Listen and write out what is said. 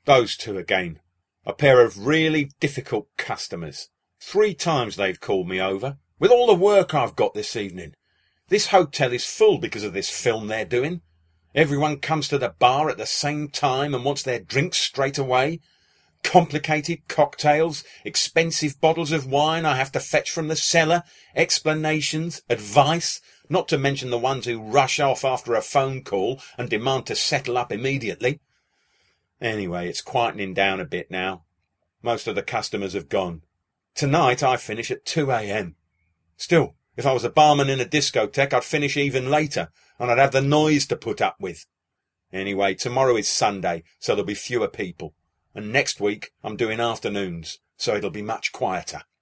Those two again. A pair of really difficult customers. 3 times they've called me over, with all the work I've got this evening. This hotel is full because of this film they're doing. Everyone comes to the bar at the same time and wants their drinks straight away. Complicated cocktails, expensive bottles of wine I have to fetch from the cellar, explanations, advice, not to mention the ones who rush off after a phone call and demand to settle up immediately. Anyway, it's quietening down a bit now. Most of the customers have gone. Tonight I finish at 2 a.m. Still, if I was a barman in a discotheque, I'd finish even later, and I'd have the noise to put up with. Anyway, tomorrow is Sunday, so there'll be fewer people. And next week I'm doing afternoons, so it'll be much quieter.